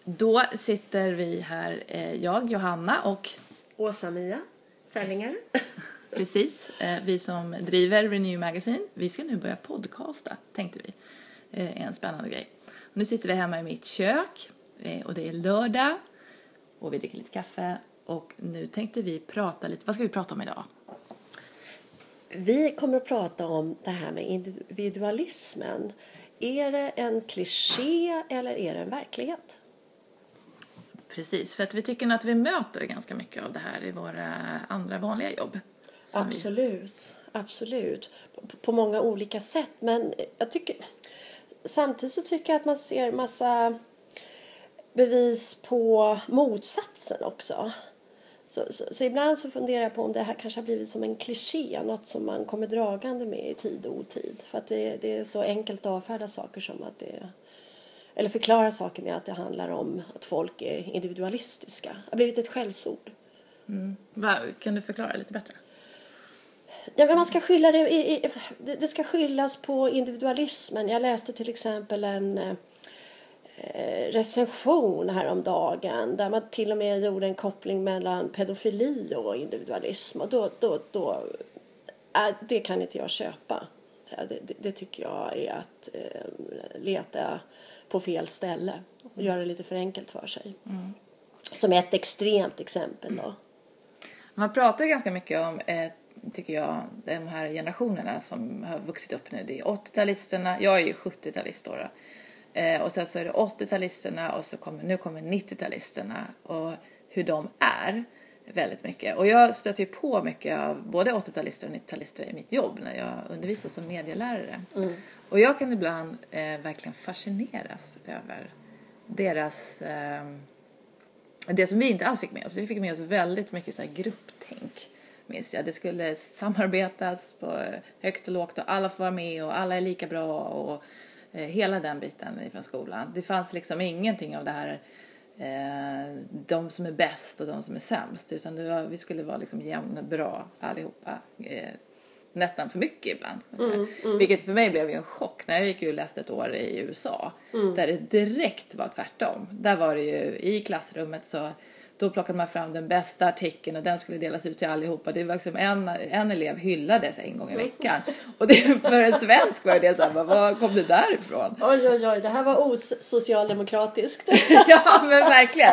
Då sitter vi här, jag, Johanna och Åsa-Mia Fällinger. Precis, vi som driver Renew Magazine. Vi ska nu börja podcasta, tänkte vi. En spännande grej. Nu sitter vi hemma i mitt kök och det är lördag och vi dricker lite kaffe. Och nu tänkte vi prata lite, vad ska vi prata om idag? Vi kommer att prata om det här med individualismen. Är det en kliché eller är det en verklighet? Precis, för att vi tycker att vi möter ganska mycket av det här i våra andra vanliga jobb. Absolut. På många olika sätt. Men samtidigt så tycker jag att man ser massa bevis på motsatsen också. Så ibland så funderar jag på om det här kanske har blivit som en kliché. Något som man kommer dragande med i tid och otid. För att det är så enkelt att avfärda saker som att det... Eller förklara saker med att det handlar om att folk är individualistiska. Det har blivit ett skällsord. Kan du förklara lite bättre? Ja, men man ska skylla det ska skyllas på individualismen. Jag läste till exempel en recension häromdagen där man till och med gjorde en koppling mellan pedofili och individualism. Och då det kan inte jag köpa. Det tycker jag är att leta på fel ställe och göra det lite för enkelt för sig. Som ett extremt exempel då. Man pratar ganska mycket om, tycker jag, de här generationerna som har vuxit upp nu. Det är 80-talisterna, jag är ju 70-talist då. Och sen så är det 80-talisterna och så nu kommer 90-talisterna och hur de är väldigt mycket. Och jag stöter ju på mycket av både 80-talister och 90-talister i mitt jobb när jag undervisar som medielärare. Och jag kan ibland verkligen fascineras över deras... det som vi inte alls fick med oss. Vi fick med oss väldigt mycket så här grupptänk. Minns jag. Det skulle samarbetas på högt och lågt och alla får vara med och alla är lika bra och hela den biten från skolan. Det fanns liksom ingenting av det här de som är bäst och de som är sämst, utan vi skulle vara liksom jämna bra allihopa, nästan för mycket ibland. Vilket för mig blev ju en chock när jag gick och läste ett år i USA där det direkt var tvärtom. Där var det ju i klassrummet så då plockade man fram den bästa artikeln och den skulle delas ut till allihopa. Det var liksom en elev hyllades en gång i veckan. Och det, för en svensk var det så här, var kom det därifrån? Oj, det här var osocialdemokratiskt. Ja, men verkligen.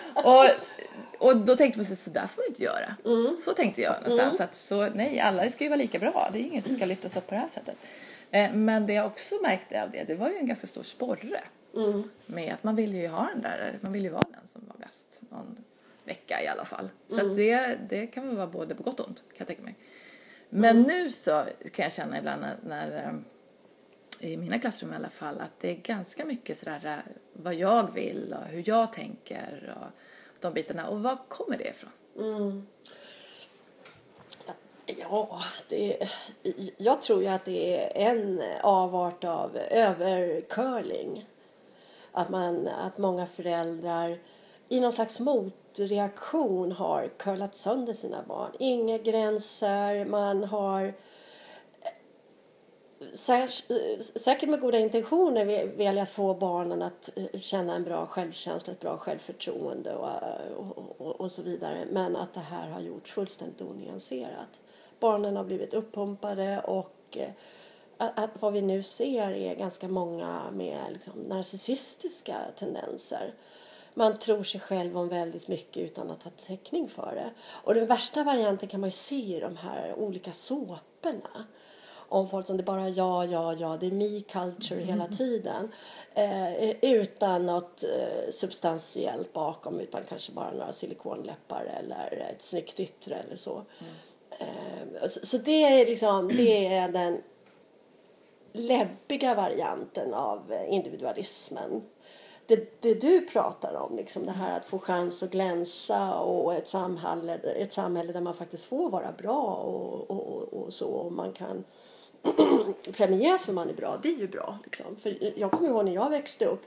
Och då tänkte man så där får man inte göra. Så tänkte jag någonstans. Att så, nej, alla ska ju vara lika bra. Det är ingen som ska lyftas upp på det här sättet. Men det jag också märkte av det var ju en ganska stor sporre. Med att man ville ju ha den där, man ville ju vara den som var bäst någon vecka i alla fall. Så att det kan väl vara både på gott och ont, kan jag tänka mig. Men nu så kan jag känna ibland när i mina klassrum i alla fall att det är ganska mycket sådär vad jag vill och hur jag tänker och de bitarna. Och var kommer det ifrån? Ja, jag tror ju att det är en avart av övercurling. Att många föräldrar i någon slags motreaktion har curlat sönder sina barn. Inga gränser, man har säkert med goda intentioner vill jag få barnen att känna en bra självkänsla, ett bra självförtroende och så vidare. Men att det här har gjorts fullständigt onyanserat. Barnen har blivit uppumpade och att vad vi nu ser är ganska många med liksom narcissistiska tendenser. Man tror sig själv om väldigt mycket utan att ha täckning för det. Och den värsta varianten kan man ju se i de här olika såporna. Om folk som det bara ja, det är me culture hela tiden. Utan något substantiellt bakom, utan kanske bara några silikonläppar eller ett snyggt yttre eller så. Så det är liksom, det är den läbbiga varianten av individualismen. Det du pratar om, liksom det här att få chans att glänsa och ett samhälle där man faktiskt får vara bra och så, och man kan premieras för man är bra, det är ju bra liksom. För jag kommer ihåg när jag växte upp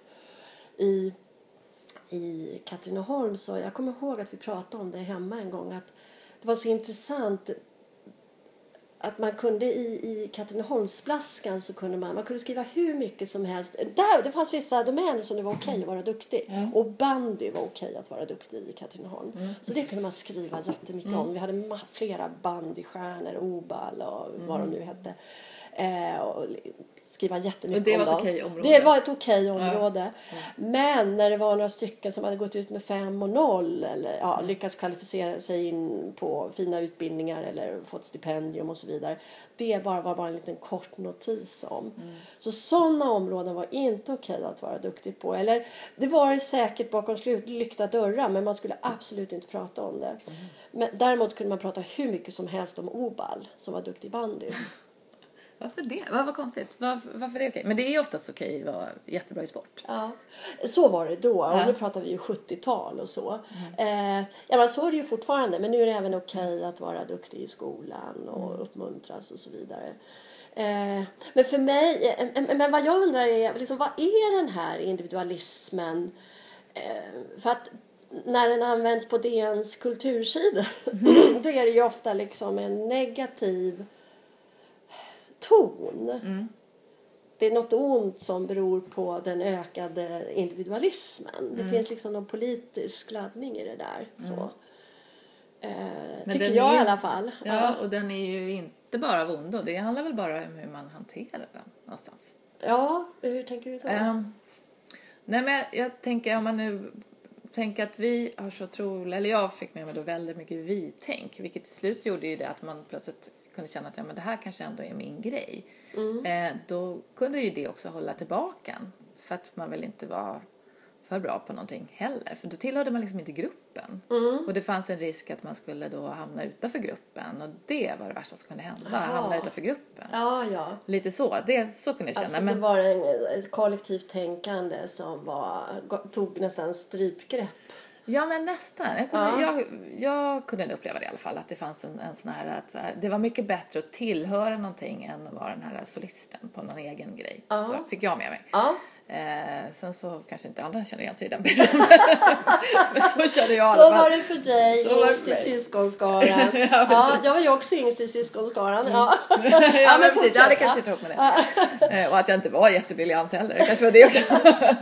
i Katrineholm, så jag kommer ihåg att vi pratade om det hemma en gång, att det var så intressant att man kunde i Katrineholmsflaskan så kunde man kunde skriva hur mycket som helst. Det fanns vissa domäner som det var okej att vara duktig. Och bandy var okej att vara duktig i Katrineholm. Så det kunde man skriva jättemycket om. Vi hade flera bandystjärnor, Obal och vad de nu hette. Och skriva jättemycket och det om var dem. Ett okej område. Det var ett okej område. Men när det var några stycken som hade gått ut med 5 och 0 eller lyckats kvalificera sig in på fina utbildningar eller fått stipendium och så vidare. Det var bara en liten kort notis om. Så sådana områden var inte okej att vara duktig på. Eller det var det säkert bakom lyckta dörrar, men man skulle absolut inte prata om det. Men däremot kunde man prata hur mycket som helst om Obal som var duktig i bandy. Varför det? Vad konstigt. Varför är det okej? Men det är ju oftast okej att vara jättebra i sport. Ja, så var det då. Och nu pratar vi ju 70-tal och så. Men så är det ju fortfarande. Men nu är det även okej att vara duktig i skolan och uppmuntras och så vidare. Men för mig, men vad jag undrar är, liksom, vad är den här individualismen? För att när den används på DNs kultursidor då är det ju ofta liksom en negativ ton. Det är något ont som beror på den ökade individualismen. Det finns liksom någon politisk laddning i det där. Så. Tycker jag i alla fall. Ja, och den är ju inte bara av ondo. Det handlar väl bara om hur man hanterar den någonstans. Ja, hur tänker du då? Nej, men jag tänker om man nu tänker att vi har så eller jag fick med mig då väldigt mycket vi-tänk. Vilket till slut gjorde ju det att man plötsligt kunde känna att men det här kanske ändå är min grej. Då kunde ju det också hålla tillbaka. För att man väl inte var för bra på någonting heller. För då tillhörde man liksom inte gruppen. Och det fanns en risk att man skulle då hamna utanför gruppen. Och det var det värsta som kunde hända. Hamna utanför gruppen. Ja. Lite så. Så kunde jag känna. Alltså, det var ett kollektivt tänkande som tog nästan strypgrepp. Ja, men nästan. Jag kunde uppleva det i alla fall. Att det fanns en sån här att det var mycket bättre att tillhöra någonting än att vara den här solisten på någon egen grej. Så fick jag med mig. Sen så kanske inte andra känner igen sig i den bilden. Men så kände jag i alla fall. Så var det för dig, yngst i syskonskaran. Jag var ju också yngst i syskonskaran. Men precis. Det kanske inte ihop med det. Och att jag inte var jättebriljant heller. Det kanske var det också.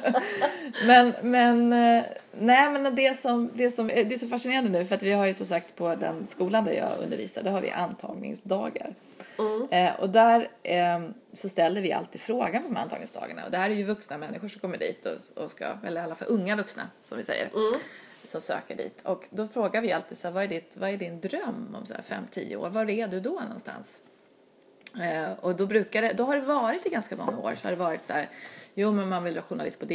men det är så fascinerande nu. För att vi har ju så sagt på den skolan där jag undervisar. Där har vi antagningsdagar. Och där så ställer vi alltid frågan på de antagningsdagarna. Och det här är ju vuxna människor som kommer dit och ska, eller i alla fall unga vuxna som vi säger, som söker dit. Och då frågar vi alltid så här, vad är din dröm om så här 5-10 år? Var är du då någonstans? Och då har det varit i ganska många år så har det varit så här, jo men man vill vara journalist på